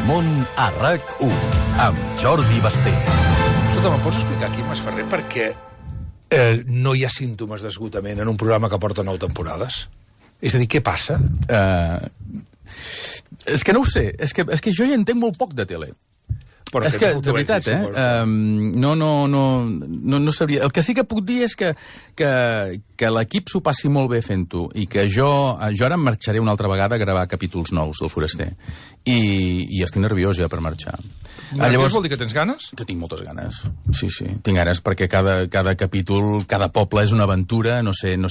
món a RAC1 amb Jordi Basté. Escolta, me'n pots explicar aquí, Mas Ferrer, per què no hi ha símptomes d'esgotament en un programa que porta 9 temporades? És a dir, què passa? És que no ho sé, és que jo hi entenc molt poc de tele. Però és que, de veritat, no sabria. El que sí que puc dir és que l'equip s'ho passi molt bé fent-ho i que jo ara em marxaré una altra vegada a gravar capítols nous del Foraster. I estic nerviós ja per marxar. Llavors vol dir que tens ganes? Que tinc moltes ganes. Sí, tinc ganes perquè cada capítol, cada poble és una aventura, no sé...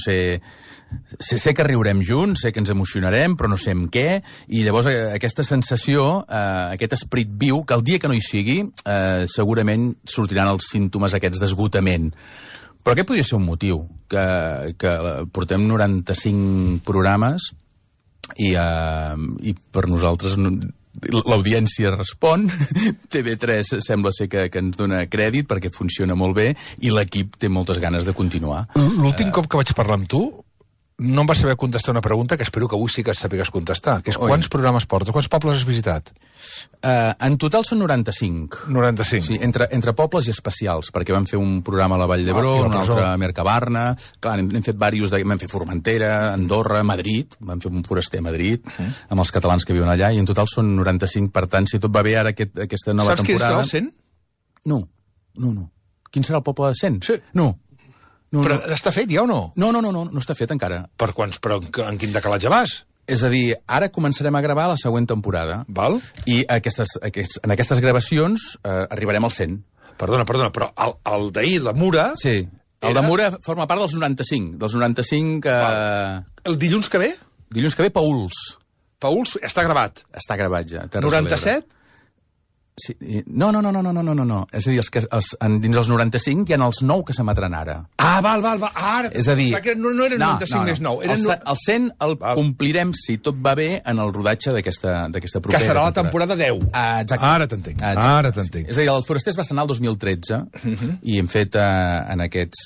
Sé que riurem junts, sé que ens emocionarem, però no sé amb què, i llavors aquesta sensació, aquest esperit viu, que el dia que no hi sigui, segurament sortiran els símptomes aquests d'esgotament. Però aquest podria ser un motiu, que portem 95 programes i per nosaltres l'audiència respon, TV3 sembla ser que ens dona crèdit perquè funciona molt bé i l'equip té moltes ganes de continuar. L'últim cop que vaig parlar amb tu no em vas saber contestar una pregunta que espero que avui sí que sàpigues contestar, que és quants programes portes, quants pobles has visitat? En total són 95. 95. Sí, entre pobles i especials, perquè vam fer un programa a la Vall d'Hebron, un altre a Mercabarna, clar, hem fet diversos, vam fer Formentera, Andorra, Madrid, vam fer un foraster a Madrid, amb els catalans que viuen allà, i en total són 95, per tant, si tot va bé ara aquesta nova temporada... Saps quin serà el 100? No. Quin serà el poble de 100? Sí. No. Però està fet ja o no? No està fet encara. Però en quin decalatge vas? És a dir, ara començarem a gravar la següent temporada. Val. I en aquestes gravacions arribarem al 100. Perdona, però el d'ahir, la Mura... Sí, el de Mura forma part dels 95. Dels 95... El dilluns que ve? Dilluns que ve, Pauls. Pauls està gravat? Està gravat ja. 97? Sí. No. És a dir, dins els 95 hi ha els 9 que s'emetran ara. Val. Ara, és a dir... que no eren 95 més 9. El 100 el complirem, si tot va bé, en el rodatge d'aquesta propera... Que serà la temporada 10. Exacte. Ara t'entenc. És a dir, el Foraster es va estrenar el 2013 i hem fet en aquests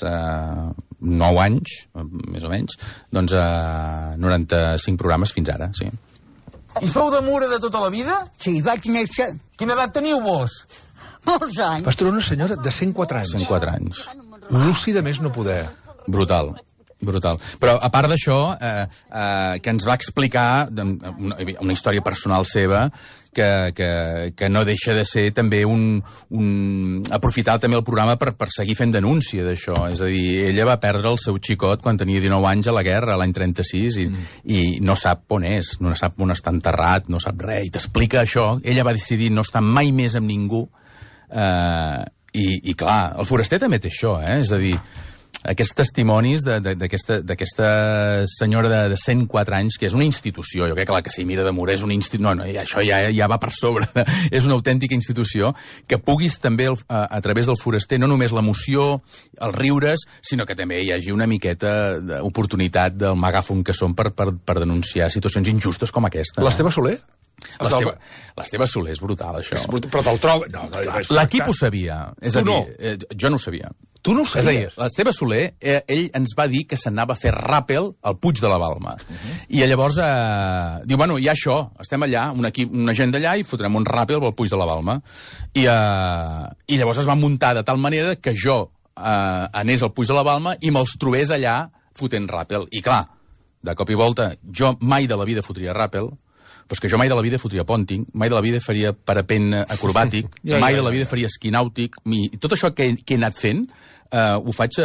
9 anys, més o menys, doncs 95 programes fins ara, sí. I sou de Mura de tota la vida? Sí, vaig néixer. Quina edat teniu, vos? Molts anys. Vas trobar una senyora de 104 anys. 104 anys. Lúcida més no poder. Brutal. Però, a part d'això, que ens va explicar una història personal seva que no deixa de ser també aprofitar també el programa per seguir fent denúncia d'això. És a dir, ella va perdre el seu xicot quan tenia 19 anys a la guerra, l'any 36, i no sap on és, no sap on està enterrat, no sap res, i t'explica això. Ella va decidir no estar mai més amb ningú, i clar, el Foraster també té això, és a dir, aquests testimonis d'aquesta senyora de 104 anys, que és una institució, jo crec que la Casimira de Mura és una institució, no, això ja va per sobre, és una autèntica institució, que puguis també, a través del Foraster, no només l'emoció, els riures, sinó que també hi hagi una miqueta d'oportunitat del megàfon que són per denunciar situacions injustes com aquesta. L'Esteve Soler? L'Esteve Soler és brutal, això. Però te'l trobo... L'equip ho sabia, és a dir, jo no ho sabia. Tu no ho sabies? És a dir, l'Esteve Soler, ell ens va dir que s'anava a fer ràpel al Puig de la Balma. I llavors diu, bueno, hi ha això, estem allà, una gent d'allà, i fotrem un ràpel pel Puig de la Balma. I llavors es va muntar de tal manera que jo anés al Puig de la Balma i me'ls trobés allà fotent ràpel. I clar, de cop i volta, jo mai de la vida fotria ràpel, però és que jo mai de la vida fotria ponting, mai de la vida faria parapent acrobàtic, mai de la vida faria esquí nàutic, i tot això que he anat fent, ho faig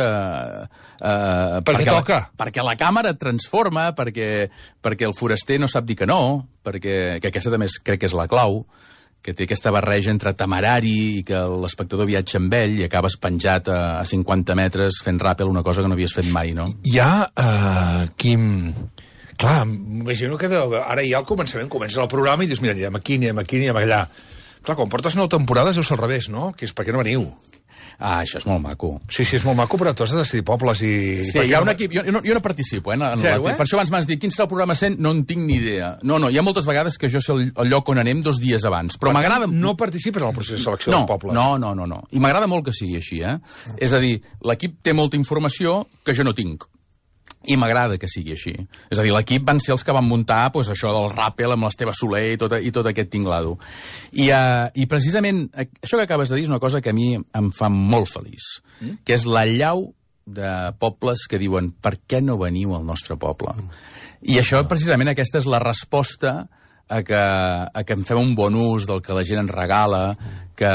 perquè la càmera et transforma, perquè el foraster no sap dir que no, perquè aquesta també crec que és la clau, que té aquesta barreja entre temerari i que l'espectador viatja amb ell i acabes penjat a 50 metres fent ràpel, una cosa que no havies fet mai, no? Hi ha Quim... Clar, m'imagino que ara ja al començament comences el programa i dius, mira, anirem aquí, anirem allà. Clar, quan portes 9 temporades deu ser al revés, no? Que és per què no veniu? Això és molt maco. Sí, és molt maco, però tu has de decidir pobles i... Sí, hi ha un equip... Jo no participo, Per això abans m'has dit, quin serà el programa 100? No en tinc ni idea. No, hi ha moltes vegades que jo sé el lloc on anem 2 dies abans, però m'agrada... No participes en el procés de selecció dels pobles? No. I m'agrada molt que sigui així, És a dir, l'equip té molta informació que jo no tinc. I m'agrada que sigui així. És a dir, l'equip van ser els que van muntar doncs, això del Rappel amb l'Esteve Soler i tot aquest tinglado. I precisament això que acabes de dir és una cosa que a mi em fa molt feliç, que és l'allau de pobles que diuen per què no veniu al nostre poble? I això, precisament, aquesta és la resposta a que en fem un bon ús del que la gent ens regala, que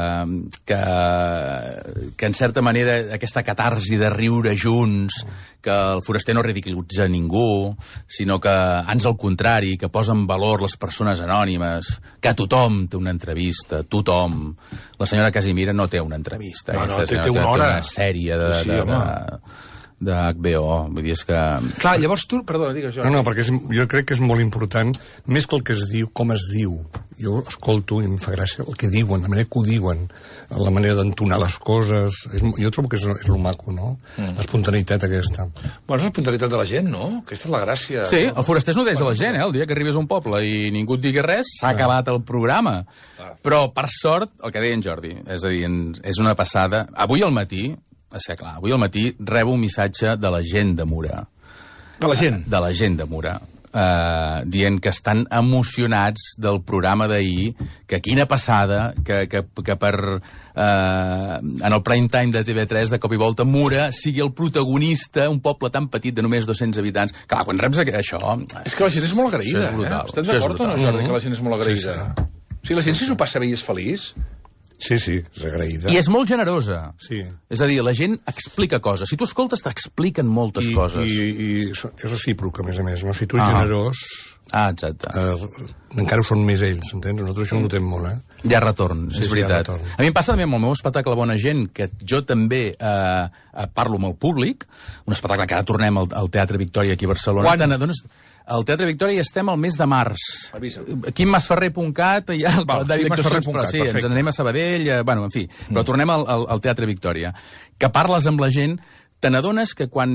en certa manera aquesta catarsi de riure junts, que el foraster no ridiculitza ningú, sinó que, ans al contrari, que posa en valor les persones anònimes, que tothom té una entrevista, tothom. La senyora Casimira no té una entrevista. No, té una hora. Té una sèrie de HBO, vull dir, és que... Clar, llavors tu... Perdona, digues, Jordi. No, perquè jo crec que és molt important, més que el que es diu, com es diu. Jo escolto i em fa gràcia el que diuen, la manera que ho diuen, la manera d'entonar les coses. Jo trobo que és el maco, no? L'espontaneïtat aquesta. Bueno, és l'espontaneïtat de la gent, no? Aquesta és la gràcia. Sí, el foraster es nodeix de la gent, el dia que arribes a un poble i ningú et digui res, s'ha acabat el programa. Però, per sort, el que deia en Jordi, és a dir, és una passada. Avui al matí rebo un missatge de la gent de Mura. De la gent? De la gent de Mura. Dient que estan emocionats del programa d'ahir, que quina passada, que per en el prime time de TV3 de cop i volta Mura sigui el protagonista, un poble tan petit de només 200 habitants. Clar, quan reps això... És que la gent és molt agraïda, Estem d'acord o no, Jordi, que la gent és molt agraïda? Sí, la gent si s'ho passa bé i és feliç... Sí, és agraïda. I és molt generosa. Sí. És a dir, la gent explica coses. Si tu escoltes, t'expliquen moltes coses. I és recíproc, a més, no? Si tu ets generós... exacte. Encara ho són més ells, entens? Nosaltres això ho notem molt, Hi ha retorn, és veritat. A mi em passa també amb el meu espectacle Bona Gent, que jo també parlo amb el públic, un espectacle que ara tornem al Teatre Victòria aquí a Barcelona. Quan? Al Teatre Victòria estem al mes de març. quimmasferrer.cat, ja el calendari d'actuacions, però sí, ens anem a Sabadell, bueno, en fi, però tornem al Teatre Victòria. Que parles amb la gent, te n'adones que quan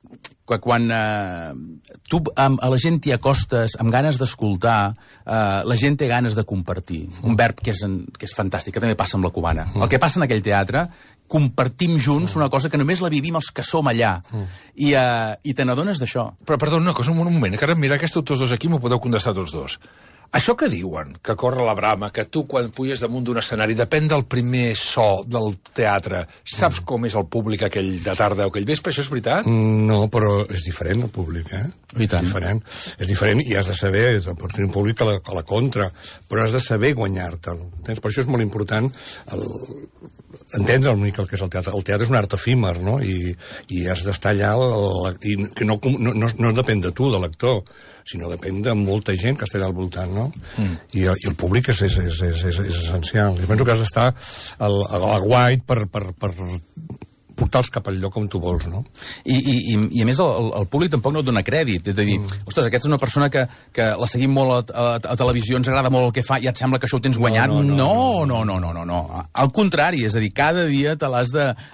tu a la gent t'hi acostes amb ganes d'escoltar, la gent té ganes de compartir. Un verb que és fantàstic, que també passa amb la cubana. El que passa en aquell teatre, compartim junts una cosa que només la vivim els que som allà. I te n'adones d'això. Però, perdona, una cosa, un moment, que ara mira aquests tots dos aquí m'ho podeu contestar tots dos. Això que diuen, que corre la brama, que tu quan puges damunt d'un escenari, depèn del primer so del teatre, saps com és el públic aquell de tarda o aquell vespre, això és veritat? No, però és diferent el públic, I tant. És diferent i has de saber, pots tenir un públic a la contra, però has de saber guanyar-te'l. Per això és molt important entendre una mica el que és el teatre. El teatre és un art efímer, no? I has d'estar allà, i que no depèn de tu, de l'actor, sinó depèn de molta gent que està allà al voltant, no? I el públic és essencial. Jo penso que has d'estar a la guait per portar-los cap al lloc on tu vols, no? I a més el públic tampoc no et dona crèdit. És a dir, ostres, aquesta és una persona que la seguim molt a televisió, ens agrada molt el que fa, i et sembla que això ho tens guanyat? No. Al contrari, és a dir, cada dia te l'has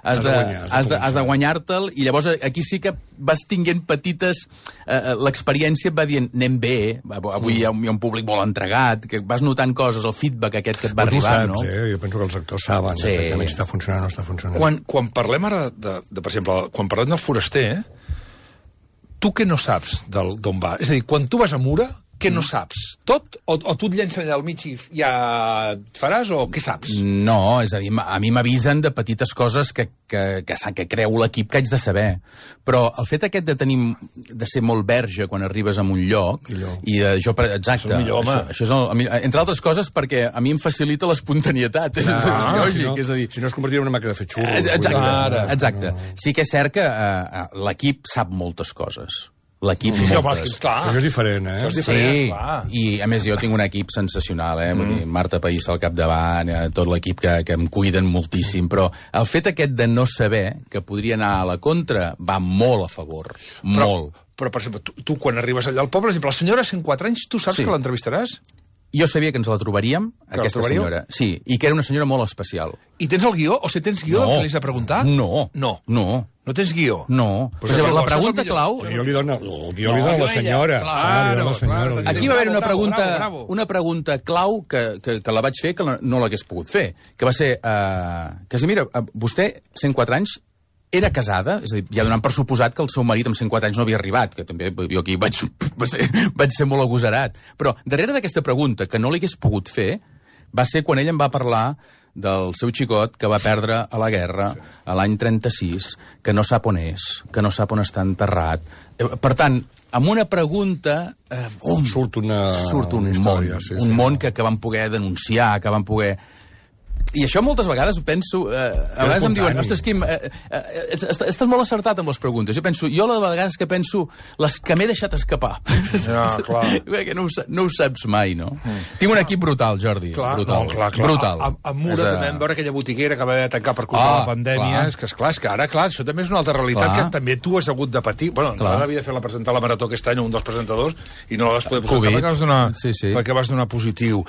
de guanyar-te'l, i llavors aquí sí que vas tinguent petites... L'experiència et va dient, anem bé, avui hi ha un públic molt entregat, que vas notant coses, el feedback aquest que et va arribar, no? Tu saps, jo penso que els actors saben exactament si està funcionant o no està funcionant. Quan parlem ara, per exemple, quan parlem del foraster, tu què no saps d'on va? És a dir, quan tu vas a Mura, què no saps? Tot? O tu et llencen allà al mig i ja et faràs, o què saps? No, és a dir, a mi m'avisen de petites coses que creu l'equip que haig de saber. Però el fet aquest de ser molt verge quan arribes a un lloc, exacte, això és entre altres coses perquè a mi em facilita l'espontanietat, és lògic, és a dir... Si no es convertirà en una màquina de fer xurros. Exacte. Sí que és cert que l'equip sap moltes coses. L'equip moltes. Això és diferent, Sí, i a més jo tinc un equip sensacional, vull dir, Marta País al capdavant, tot l'equip que em cuiden moltíssim, però el fet aquest de no saber que podria anar a la contra va molt a favor, molt. Però, per exemple, tu quan arribes allà al poble, per exemple, la senyora 104 anys, tu saps que l'entrevistaràs? Jo sabia que ens la trobaríem, aquesta senyora. Sí, i que era una senyora molt especial. I tens el guió? O sigui, tens guió del que li has de preguntar? No. No tens guió? No. La pregunta clau... El guió li dona la senyora. Aquí va haver una pregunta clau que la vaig fer, que no l'hagués pogut fer, que va ser... Casimira, vostè, 104 anys, era casada, és a dir, ja donant per suposat que el seu marit amb 104 anys no havia arribat, que també jo aquí vaig ser molt agosarat. Però darrere d'aquesta pregunta, que no li hagués pogut fer, va ser quan ell em va parlar del seu xicot que va perdre a la guerra a l'any 36, que no sap on és, que no sap on està enterrat. Per tant, amb una pregunta... Surt una història, història, un món que van poder denunciar, que van poder... I això moltes vegades penso... a vegades em diuen, ostres, Quim, estàs molt acertat amb les preguntes. Jo de vegades que penso les que m'he deixat escapar. Ja, clar. Perquè no ho saps mai, no? Tinc un equip brutal, Jordi. Clar, brutal. No, clar. Brutal. A Mura també vam veure aquella botiguera que va haver de tancar per culpa de la pandèmia. Clar. És que ara, clar, això també és una altra realitat que també tu has hagut de patir. Bueno, nosaltres havia de fer presentar la Marató aquest any, un dels presentadors, i no la vas poder posar perquè vas donar positiu.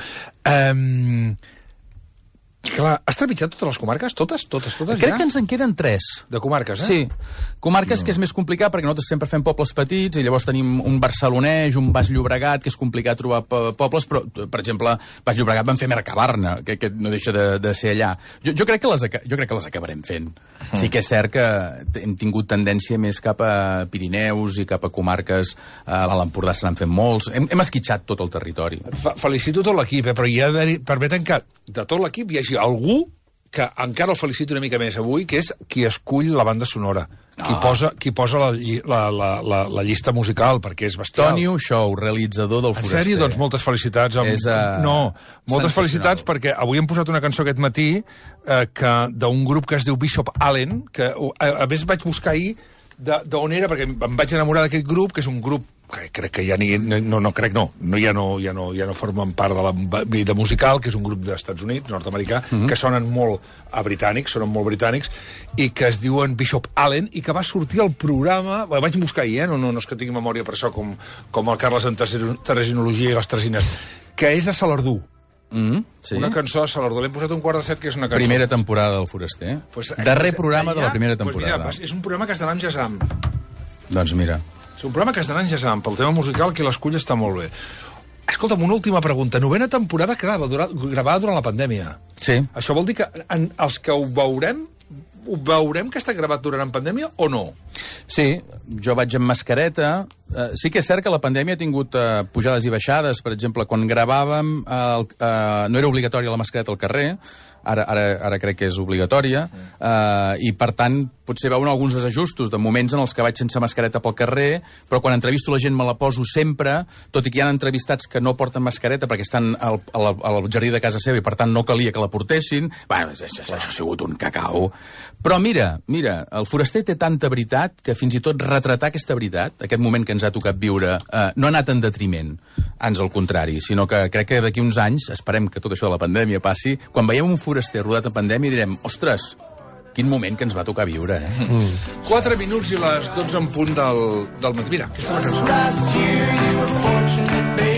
Clar, has trepitjat totes les comarques? Totes Crec que ens en queden 3. De comarques, Sí, comarques que és més complicat perquè nosaltres sempre fem pobles petits i llavors tenim un barcelonès, un Baix Llobregat, que és complicat trobar pobles, però, per exemple, Baix Llobregat van fer Mercabarna, que no deixa de ser allà. Jo crec que les acabarem fent. Sí que és cert que hem tingut tendència més cap a Pirineus i cap a comarques, a l'Empordà se n'han fet molts. Hem esquitxat tot el territori. Felicito tot l'equip, però hi ha d'haver... Permeten que de tot l'equip hi hagi algú que encara el felicito una mica més avui, que és qui escull la banda sonora. Qui posa la llista musical, perquè és bestial. Tònio Show, realitzador del Foraster. En sèrio? Doncs moltes felicitats. Moltes felicitats perquè avui hem posat una cançó aquest matí d'un grup que es diu Bishop Allen, que a més vaig buscar ahir d'on era, perquè em vaig enamorar d'aquest grup, que és un grup que crec que ja no formen part de la vida musical, que és un grup d'Estats Units, nord-americà, que sonen molt britànics, i que es diuen Bishop Allen, i que va sortir al programa... Vaig buscar ahir, no és que tingui memòria per això, com el Carles en Teresinologia i les Tresines, que és a Salardú. Sí. Una cançó a Salardú. L'hem posat un 6:45, que és una cançó... Primera temporada del Foraster. Darrer programa de la primera temporada. Mira, és un programa que has d'anar amb Jazam. Doncs mira. És un programa que has d'anar amb Jazam. Pel tema musical, que l'escull està molt bé. Escolta'm, una última pregunta. 9ª temporada gravada durant la pandèmia. Sí. Això vol dir que els que ho veurem que està gravat durant la pandèmia o no? Sí, jo vaig amb mascareta. Sí que és cert que la pandèmia ha tingut pujades i baixades. Per exemple, quan gravàvem no era obligatòria la mascareta al carrer, ara crec que és obligatòria, i per tant potser veuen alguns desajustos de moments en els que vaig sense mascareta pel carrer, però quan entrevisto la gent me la poso sempre, tot i que hi ha entrevistats que no porten mascareta perquè estan al jardí de casa seva i per tant no calia que la portessin. Bueno, això ha sigut un cacau. Però mira, el Foraster té tanta veritat que fins i tot retratar aquesta veritat, aquest moment que ens ha tocat viure, no ha anat en detriment, ans al contrari, sinó que crec que d'aquí uns anys, esperem que tot això de la pandèmia passi, quan veiem un Foraster rodat en pandèmia direm, ostres, quin moment que ens va tocar viure, 4 minuts i les 12 en punt del matí. Mira, aquesta és una cançó.